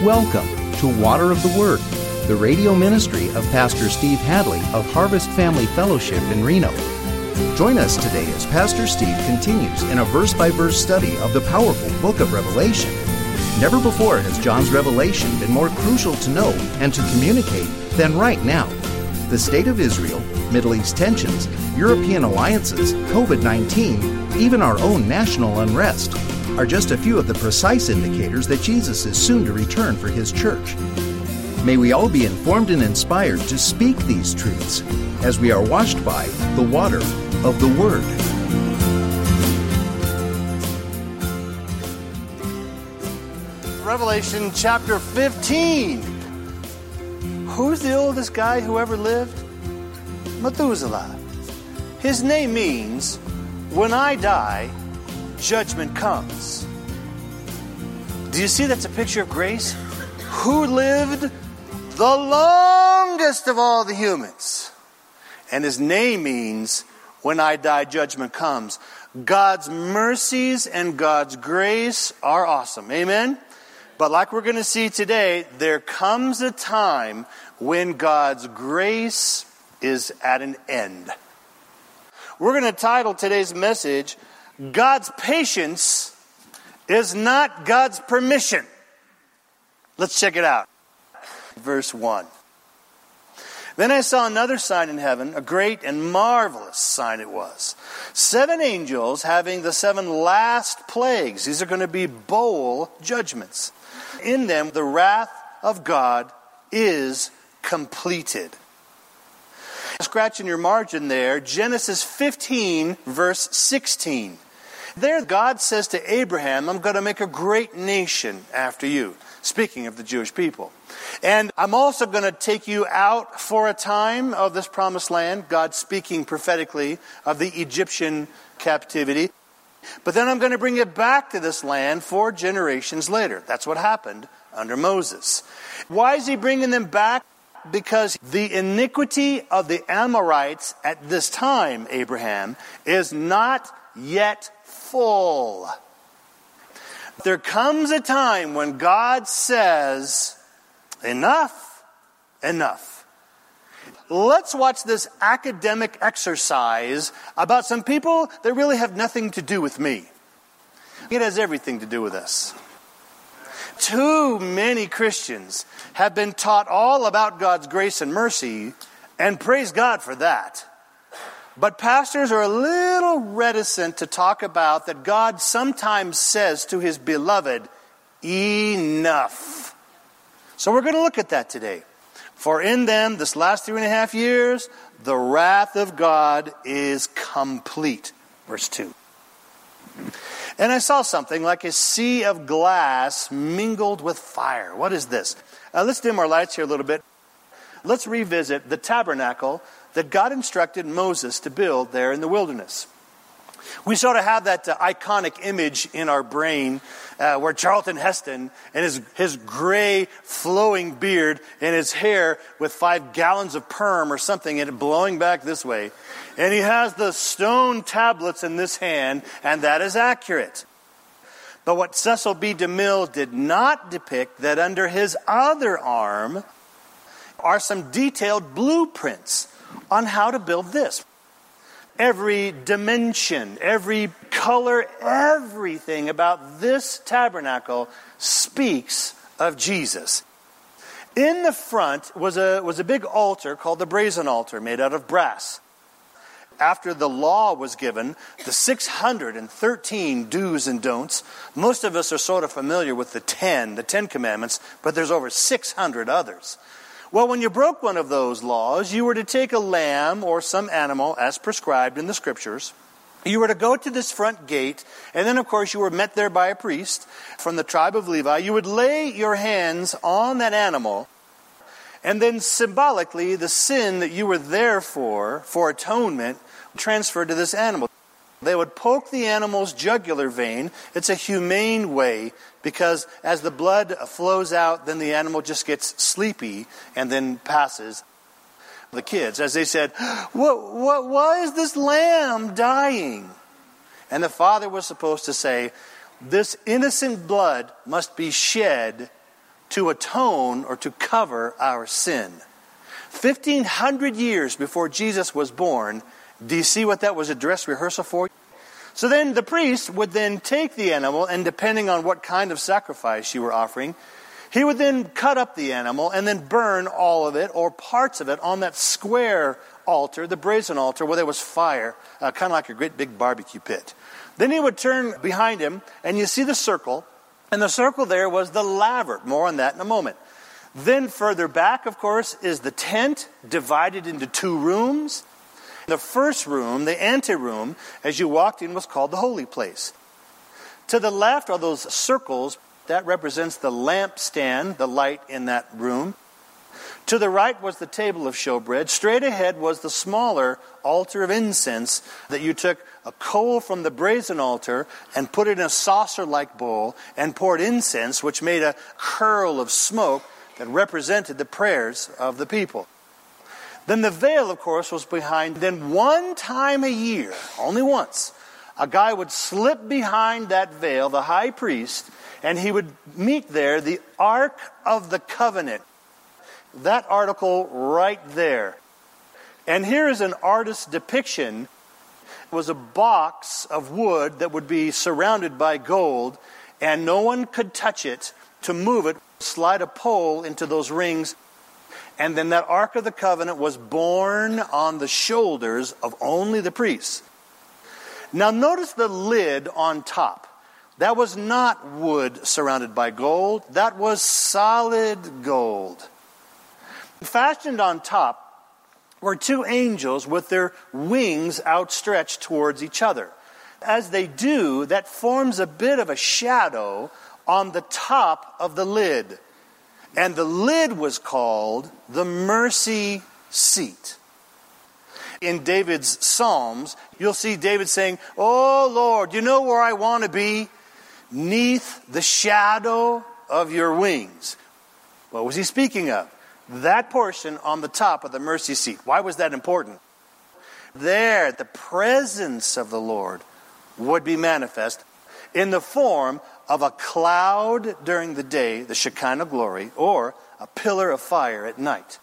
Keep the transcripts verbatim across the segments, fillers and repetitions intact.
Welcome to Water of the Word, the radio ministry of Pastor Steve Hadley of Harvest Family Fellowship in Reno. Join us today as Pastor Steve continues in a verse-by-verse study of the powerful book of Revelation. Never before has John's revelation been more crucial to know and to communicate than right now. The state of Israel, Middle East tensions, European alliances, covid nineteen, even our own national unrest are just a few of the precise indicators that Jesus is soon to return for His church. May we all be informed and inspired to speak these truths as we are washed by the water of the Word. Revelation chapter fifteen. Who's the oldest guy who ever lived? Methuselah. His name means, when I die, judgment comes. Do you see that's a picture of grace? Who lived the longest of all the humans? And his name means, when I die, judgment comes. God's mercies and God's grace are awesome. Amen? But like we're going to see today, there comes a time when God's grace is at an end. We're going to title today's message, God's patience is not God's permission. Let's check it out. Verse one. Then I saw another sign in heaven, a great and marvelous sign it was. Seven angels having the seven last plagues. These are going to be bowl judgments. In them, the wrath of God is completed. Scratch in your margin there, Genesis fifteen, verse sixteen. There God says to Abraham, I'm going to make a great nation after you. Speaking of the Jewish people. And I'm also going to take you out for a time of this promised land. God speaking prophetically of the Egyptian captivity. But then I'm going to bring you back to this land four generations later. That's what happened under Moses. Why is he bringing them back? Because the iniquity of the Amorites at this time, Abraham, is not yet full. There comes a time when God says, enough, enough. Let's watch this academic exercise about some people that really have nothing to do with me. It has everything to do with us. Too many Christians have been taught all about God's grace and mercy, and praise God for that. But pastors are a little reticent to talk about that God sometimes says to His beloved, enough. So we're going to look at that today. For in them, this last three and a half years, the wrath of God is complete. Verse two. And I saw something like a sea of glass mingled with fire. What is this? Uh, let's dim our lights here a little bit. Let's revisit the tabernacle that God instructed Moses to build there in the wilderness. We sort of have that uh, iconic image in our brain uh, where Charlton Heston and his, his gray flowing beard and his hair with five gallons of perm or something and it blowing back this way. And he has the stone tablets in this hand, and that is accurate. But what Cecil B. DeMille did not depict, that under his other arm are some detailed blueprints on how to build this. Every dimension, every color, everything about this tabernacle speaks of Jesus. In the front was a, was a big altar called the brazen altar made out of brass. After the law was given, the six hundred thirteen do's and don'ts, most of us are sort of familiar with the ten, the Ten Commandments, but there's over six hundred others. Well, when you broke one of those laws, you were to take a lamb or some animal as prescribed in the Scriptures. You were to go to this front gate, and then, of course, you were met there by a priest from the tribe of Levi. You would lay your hands on that animal, and then symbolically, the sin that you were there for, for atonement, transferred to this animal. They would poke the animal's jugular vein. It's a humane way because as the blood flows out, then the animal just gets sleepy and then passes. The kids, as they said, what, what, why is this lamb dying? And the father was supposed to say, this innocent blood must be shed to atone or to cover our sin. fifteen hundred years before Jesus was born, do you see what that was a dress rehearsal for? So then the priest would then take the animal, and depending on what kind of sacrifice you were offering, he would then cut up the animal and then burn all of it or parts of it on that square altar, the brazen altar, where there was fire, uh, kind of like a great big barbecue pit. Then he would turn behind him, and you see the circle, and the circle there was the laver. More on that in a moment. Then further back, of course, is the tent, divided into two rooms. The first room, the anteroom, as you walked in, was called the holy place. To the left are those circles. That represents the lampstand, the light in that room. To the right was the table of showbread. Straight ahead was the smaller altar of incense that you took a coal from the brazen altar and put it in a saucer-like bowl and poured incense, which made a curl of smoke that represented the prayers of the people. Then the veil, of course, was behind. Then one time a year, only once, a guy would slip behind that veil, the high priest, and he would meet there the Ark of the Covenant. That article right there. And here is an artist's depiction. It was a box of wood that would be surrounded by gold, and no one could touch it. To move it, slide a pole into those rings, and then that Ark of the Covenant was borne on the shoulders of only the priests. Now notice the lid on top. That was not wood surrounded by gold. That was solid gold. Fastened on top were two angels with their wings outstretched towards each other. As they do, that forms a bit of a shadow on the top of the lid. And the lid was called the mercy seat. In David's Psalms, you'll see David saying, "Oh Lord, you know where I want to be? 'Neath the shadow of your wings." What was he speaking of? That portion on the top of the mercy seat. Why was that important? There, the presence of the Lord would be manifest in the form of a cloud during the day, the Shekinah glory, or a pillar of fire at night.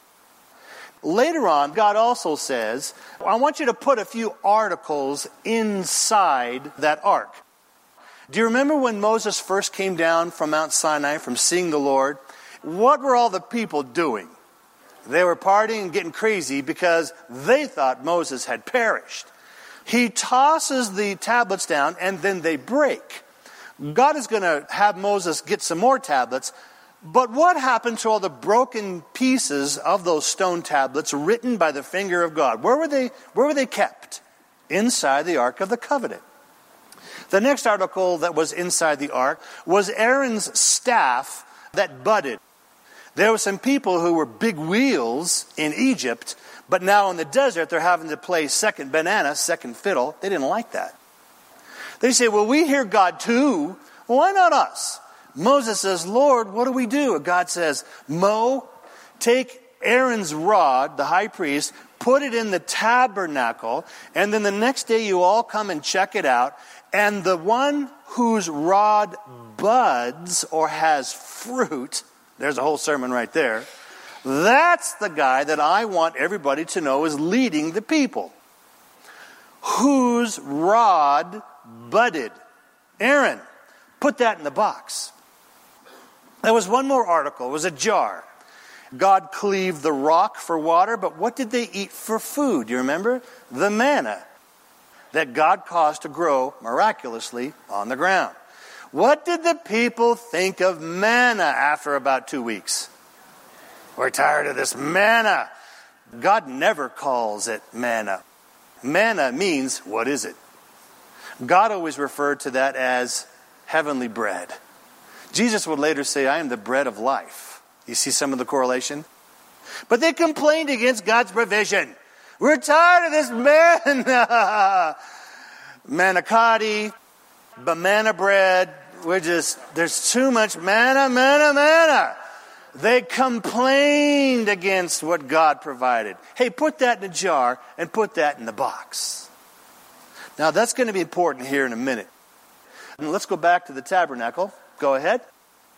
Later on, God also says, I want you to put a few articles inside that ark. Do you remember when Moses first came down from Mount Sinai, from seeing the Lord? What were all the people doing? They were partying and getting crazy because they thought Moses had perished. He tosses the tablets down and then they break. God is going to have Moses get some more tablets. But what happened to all the broken pieces of those stone tablets written by the finger of God? Where were they, where were they kept? Inside the Ark of the Covenant. The next article that was inside the ark was Aaron's staff that budded. There were some people who were big wheels in Egypt, but now in the desert they're having to play second banana, second fiddle. They didn't like that. They say, well, we hear God too. Why not us? Moses says, Lord, what do we do? And God says, Mo, take Aaron's rod, the high priest, put it in the tabernacle, and then the next day you all come and check it out. And the one whose rod buds or has fruit, there's a whole sermon right there, that's the guy that I want everybody to know is leading the people. Whose rod budded? Aaron. Put that in the box. There was one more article. It was a jar. God cleaved the rock for water, but what did they eat for food? You remember? The manna that God caused to grow miraculously on the ground. What did the people think of manna after about two weeks? We're tired of this manna. God never calls it manna. Manna means, what is it? God always referred to that as heavenly bread. Jesus would later say, I am the bread of life. You see some of the correlation? But they complained against God's provision. We're tired of this manna. Manicotti, banana bread. We're just, there's too much manna, manna, manna. They complained against what God provided. Hey, put that in a jar and put that in the box. Now that's going to be important here in a minute. And let's go back to the tabernacle. Go ahead.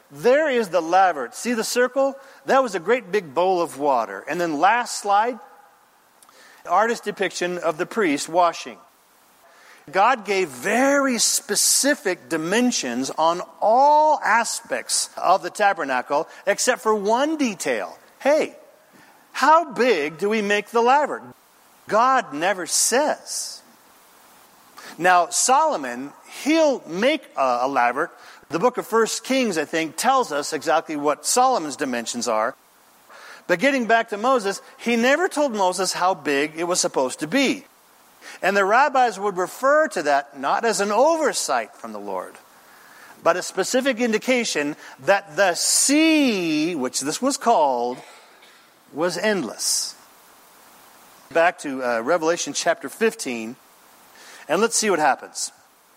there is the laver. See the circle? That was a great big bowl of water. And then last slide, artist depiction of the priest washing. God gave very specific dimensions on all aspects of the tabernacle, except for one detail. Hey, how big do we make the laver? God never says. Now, Solomon, he'll make a, a laver. The book of First Kings, I think, tells us exactly what Solomon's dimensions are. But getting back to Moses, he never told Moses how big it was supposed to be. And the rabbis would refer to that not as an oversight from the Lord, but a specific indication that the sea, which this was called, was endless. Back to uh, Revelation chapter fifteen, and let's see what happens.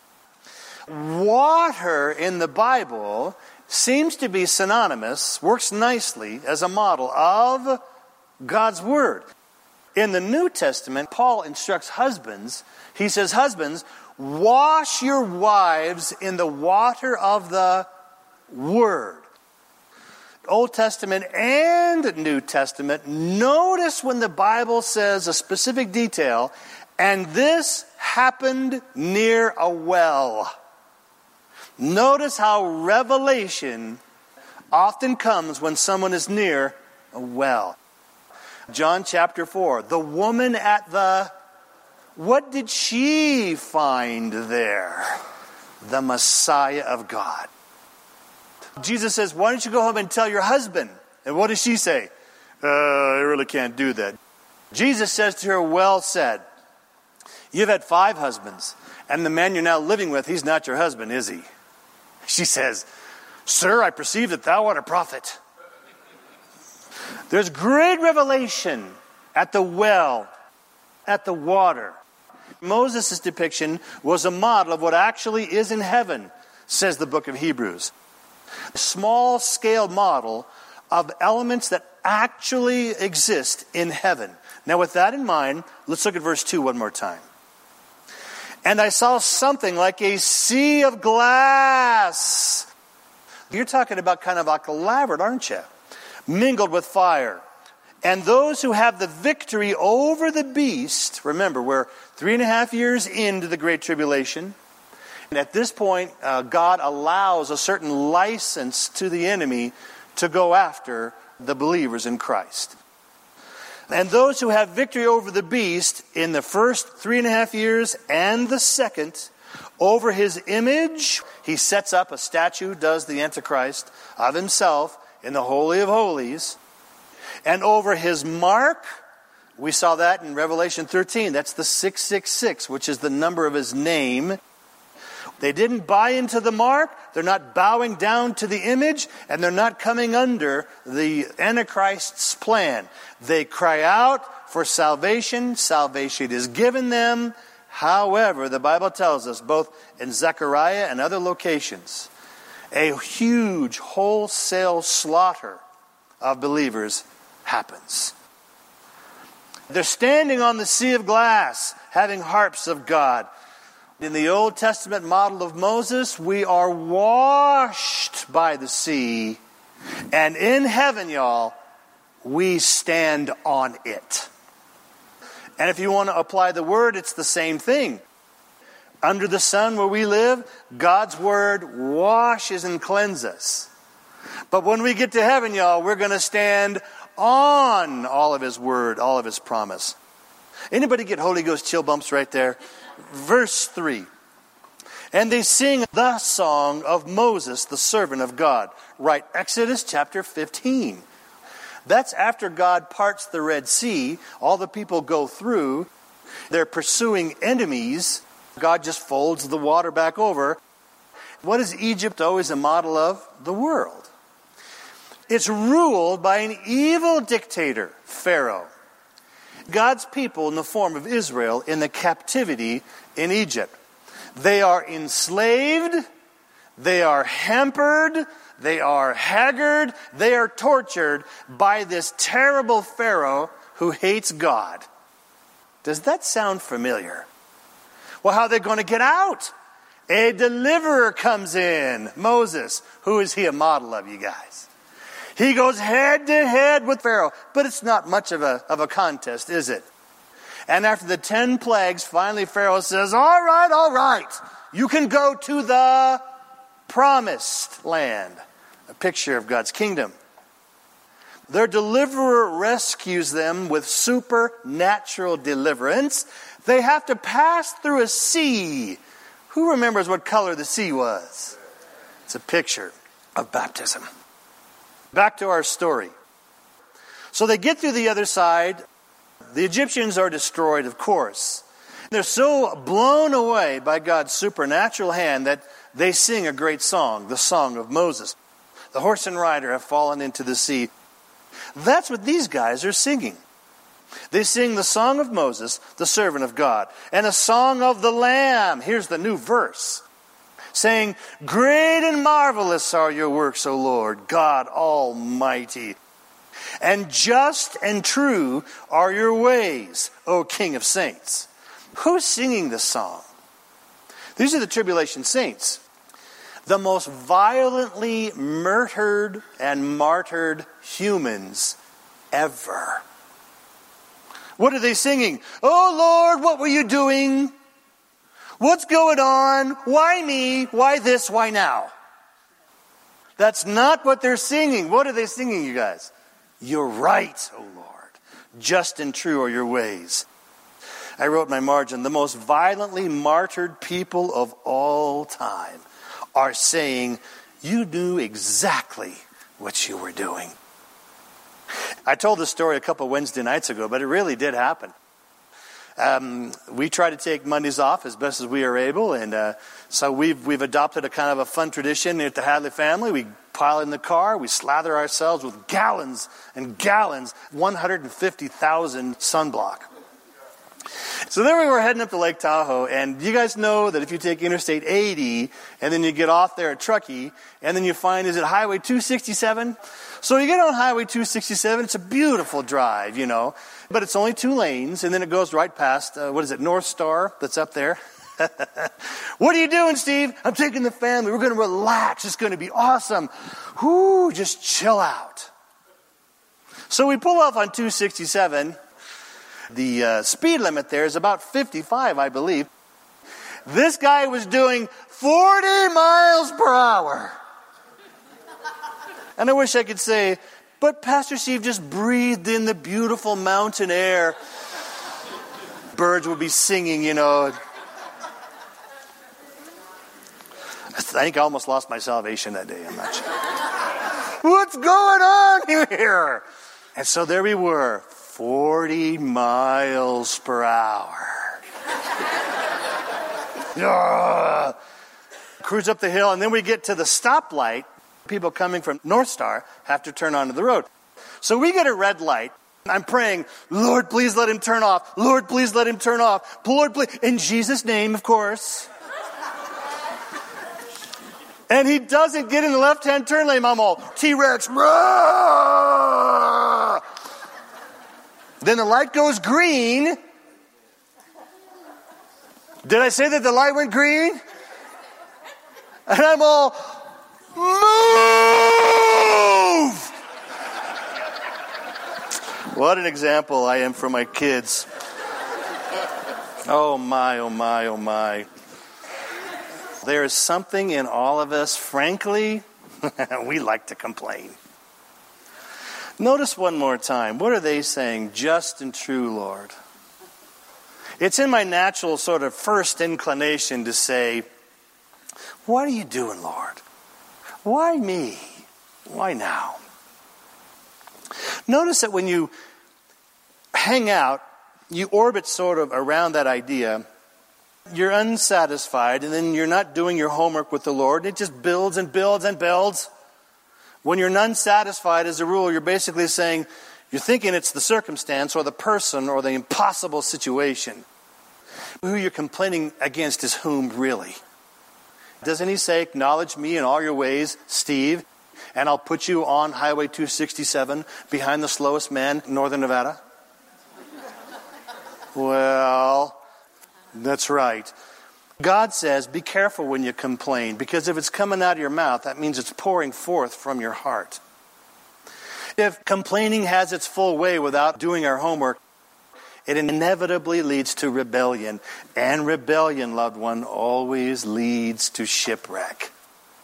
Water in the Bible seems to be synonymous, works nicely as a model of God's Word. In the New Testament, Paul instructs husbands. He says, husbands, wash your wives in the water of the Word. Old Testament and New Testament, notice when the Bible says a specific detail, and this happened near a well. Notice how revelation often comes when someone is near a well. John chapter four, the woman at the, what did she find there? The Messiah of God. Jesus says, why don't you go home and tell your husband? And what does she say? Uh, I really can't do that. Jesus says to her, well said. You've had five husbands, and the man you're now living with, he's not your husband, is he? She says, sir, I perceive that thou art a prophet. There's great revelation at the well, at the water. Moses' depiction was a model of what actually is in heaven, says the book of Hebrews. A small-scale model of elements that actually exist in heaven. Now with that in mind, let's look at verse two one more time. And I saw something like a sea of glass. You're talking about kind of like a laver, aren't you? Mingled with fire. And those who have the victory over the beast, remember, we're three and a half years into the Great Tribulation. And at this point, uh, God allows a certain license to the enemy to go after the believers in Christ. And those who have victory over the beast in the first three and a half years and the second, over his image, he sets up a statue, does the Antichrist, of himself in the Holy of Holies. And over his mark, we saw that in Revelation thirteen. That's the six six six, which is the number of his name. They didn't buy into the mark. They're not bowing down to the image. And they're not coming under the Antichrist's plan. They cry out for salvation. Salvation is given them. However, the Bible tells us, both in Zechariah and other locations, a huge wholesale slaughter of believers happens. They're standing on the sea of glass, having harps of God. In the Old Testament model of Moses, we are washed by the sea. And in heaven, y'all, we stand on it. And if you want to apply the word, it's the same thing. Under the sun where we live, God's word washes and cleanses us. But when we get to heaven, y'all, we're going to stand on all of his word, all of his promise. Anybody get Holy Ghost chill bumps right there? Verse three. And they sing the song of Moses, the servant of God. Right, Exodus chapter fifteen. That's after God parts the Red Sea. All the people go through. They're pursuing enemies. God just folds the water back over. What is Egypt always a model of? The world. It's ruled by an evil dictator, Pharaoh. God's people in the form of Israel in the captivity in Egypt. They are enslaved. They are hampered. They are haggard. They are tortured by this terrible Pharaoh who hates God. Does that sound familiar? Well, how are they going to get out? A deliverer comes in, Moses. Who is he a model of, you guys? He goes head to head with Pharaoh. But it's not much of a, of a contest, is it? And after the ten plagues, finally Pharaoh says, all right, all right. You can go to the promised land. A picture of God's kingdom. Their deliverer rescues them with supernatural deliverance. They have to pass through a sea. Who remembers what color the sea was? It's a picture of baptism. Back to our story. So they get through the other side. The Egyptians are destroyed, of course. They're so blown away by God's supernatural hand that they sing a great song, the Song of Moses. The horse and rider have fallen into the sea. That's what these guys are singing. They sing the Song of Moses, the servant of God, and a song of the Lamb. Here's the new verse. Saying, great and marvelous are your works, O Lord, God Almighty. And just and true are your ways, O King of Saints. Who's singing this song? These are the tribulation saints. The most violently murdered and martyred humans ever. What are they singing? Oh Lord, what were you doing? What's going on? Why me? Why this? Why now? That's not what they're singing. What are they singing, you guys? You're right, O Lord. Just and true are your ways. I wrote in my margin, the most violently martyred people of all time are saying, you knew exactly what you were doing. I told this story a couple Wednesday nights ago, but it really did happen. Um, we try to take Mondays off as best as we are able, and uh, so we've we've adopted a kind of a fun tradition at the Hadley family. We pile in the car, we slather ourselves with gallons and gallons, one hundred fifty thousand sunblock. So then we were heading up to Lake Tahoe, and you guys know that if you take Interstate eighty, and then you get off there at Truckee, and then you find, is it Highway two sixty-seven? So you get on Highway two sixty-seven, it's a beautiful drive, you know, but it's only two lanes, and then it goes right past, uh, what is it, North Star that's up there? What are you doing, Steve? I'm taking the family. We're going to relax. It's going to be awesome. Whoo, just chill out. So we pull off on two sixty-seven. The uh, speed limit there is about fifty-five, I believe. This guy was doing forty miles per hour. And I wish I could say, but Pastor Steve just breathed in the beautiful mountain air. Birds would be singing, you know. I think I almost lost my salvation that day. I'm not sure. What's going on here? And so there we were, forty miles per hour. uh, cruise up the hill, and then we get to the stoplight. People coming from North Star have to turn onto the road. So we get a red light. I'm praying, Lord, please let him turn off. Lord, please let him turn off. Lord, please. In Jesus' name, of course. And he doesn't get in the left-hand turn lane. I'm all, T-Rex. Roar! Then the light goes green. Did I say that the light went green? And I'm all, move! What an example I am for my kids. Oh my, oh my, oh my. There is something in all of us, frankly, we like to complain. Notice one more time. What are they saying? Just and true, Lord. It's in my natural sort of first inclination to say, what are you doing, Lord? Why me? Why now? Notice that when you hang out, you orbit sort of around that idea. You're unsatisfied, and then you're not doing your homework with the Lord. It just builds and builds and builds. When you're unsatisfied, as a rule, you're basically saying, you're thinking it's the circumstance or the person or the impossible situation. Who you're complaining against is whom, really? Doesn't he say, acknowledge me in all your ways, Steve, and I'll put you on Highway two sixty-seven behind the slowest man in northern Nevada? Well, that's right. God says, be careful when you complain, because if it's coming out of your mouth, that means it's pouring forth from your heart. If complaining has its full way without doing our homework, it inevitably leads to rebellion. And rebellion, loved one, always leads to shipwreck.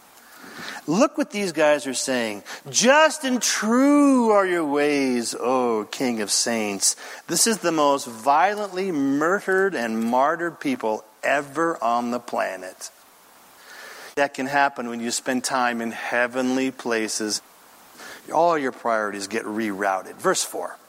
Look what these guys are saying. Just and true are your ways, O King of Saints. This is the most violently murdered and martyred people ever on the planet. That can happen when you spend time in heavenly places. All your priorities get rerouted. Verse four.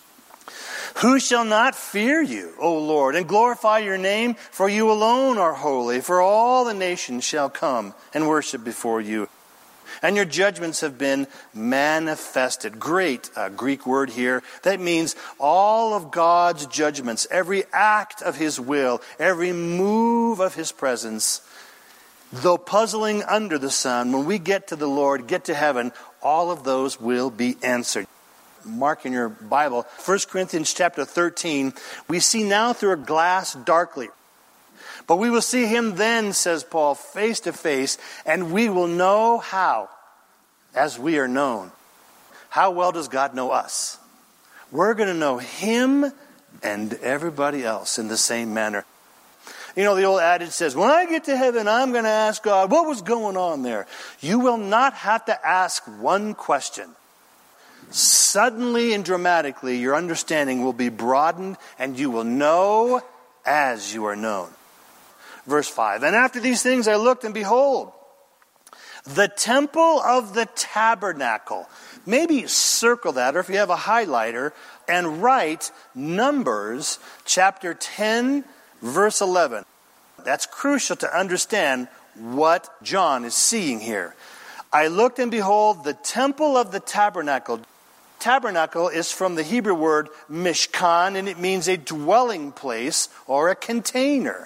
Who shall not fear you, O Lord, and glorify your name? For you alone are holy, for all the nations shall come and worship before you. And your judgments have been manifested. Great uh, Greek word here. That means all of God's judgments, every act of His will, every move of His presence. Though puzzling under the sun, when we get to the Lord, get to heaven, all of those will be answered. Mark in your Bible, First Corinthians chapter thirteen, we see now through a glass darkly. But we will see Him then, says Paul, face to face, and we will know how, as we are known. How well does God know us? We're going to know Him and everybody else in the same manner. You know, the old adage says, when I get to heaven, I'm going to ask God, what was going on there? You will not have to ask one question. Suddenly and dramatically, your understanding will be broadened, and you will know as you are known. Verse five, and after these things I looked, and behold, the temple of the tabernacle. Maybe circle that, or if you have a highlighter, and write Numbers chapter ten, verse eleven. That's crucial to understand what John is seeing here. I looked, and behold, the temple of the tabernacle. Tabernacle is from the Hebrew word mishkan, and it means a dwelling place or a container.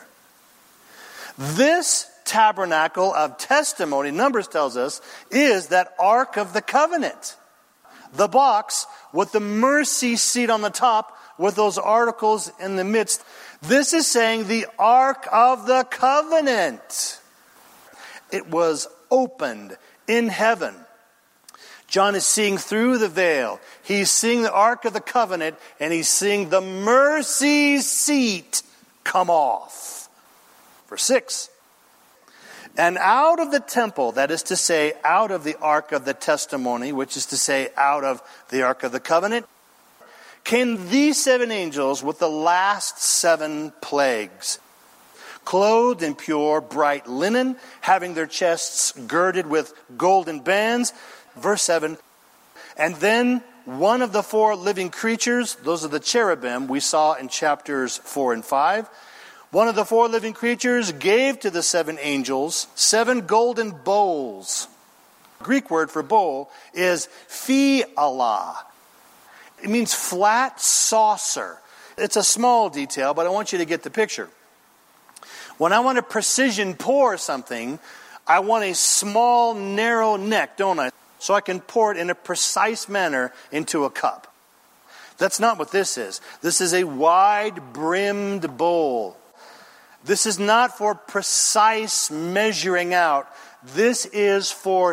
This tabernacle of testimony, Numbers tells us, is that Ark of the Covenant. The box with the mercy seat on the top with those articles in the midst. This is saying the Ark of the Covenant. It was opened in heaven. John is seeing through the veil. He's seeing the Ark of the Covenant, and he's seeing the mercy seat come off. Verse six. And out of the temple, that is to say, out of the Ark of the Testimony, which is to say, out of the Ark of the Covenant, came these seven angels with the last seven plagues, clothed in pure, bright linen, having their chests girded with golden bands. Verse seven, and then one of the four living creatures, those are the cherubim we saw in chapters four and five, one of the four living creatures gave to the seven angels seven golden bowls. The Greek word for bowl is phiala. It means flat saucer. It's a small detail, but I want you to get the picture. When I want to precision pour something, I want a small, narrow neck, don't I? So I can pour it in a precise manner into a cup. That's not what this is. This is a wide-brimmed bowl. This is not for precise measuring out. This is for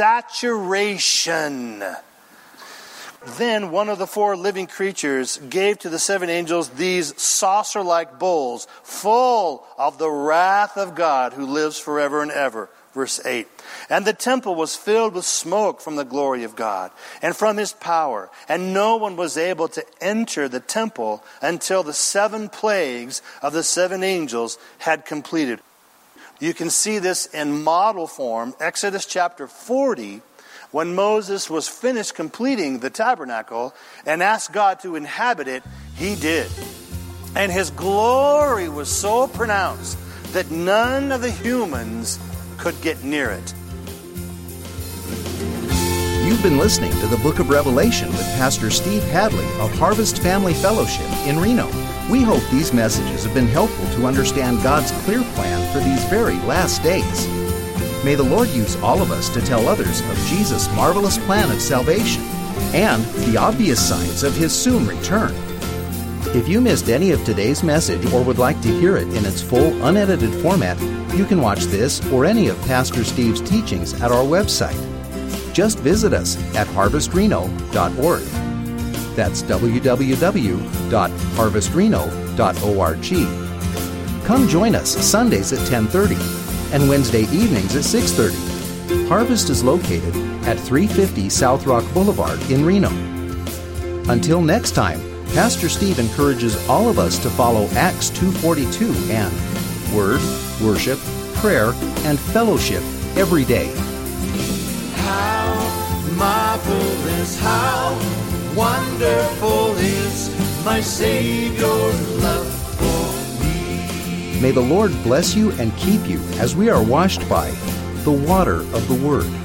saturation. Then one of the four living creatures gave to the seven angels these saucer-like bowls full of the wrath of God who lives forever and ever. Verse eight. And the temple was filled with smoke from the glory of God and from His power. And no one was able to enter the temple until the seven plagues of the seven angels had completed. You can see this in model form. Exodus chapter forty, when Moses was finished completing the tabernacle and asked God to inhabit it, He did. And His glory was so pronounced that none of the humans could get near it. You've been listening to the Book of Revelation with Pastor Steve Hadley of Harvest Family Fellowship in Reno. We hope these messages have been helpful to understand God's clear plan for these very last days. May the Lord use all of us to tell others of Jesus' marvelous plan of salvation and the obvious signs of His soon return. If you missed any of today's message or would like to hear it in its full, unedited format, you can watch this or any of Pastor Steve's teachings at our website. Just visit us at harvest reno dot org. That's w w w dot harvest reno dot org. Come join us Sundays at ten thirty and Wednesday evenings at six thirty. Harvest is located at three fifty South Rock Boulevard in Reno. Until next time, Pastor Steve encourages all of us to follow Acts two forty-two and Word, Worship, Prayer, and Fellowship every day. How marvelous, how wonderful is my Savior's love for me. May the Lord bless you and keep you as we are washed by the water of the Word.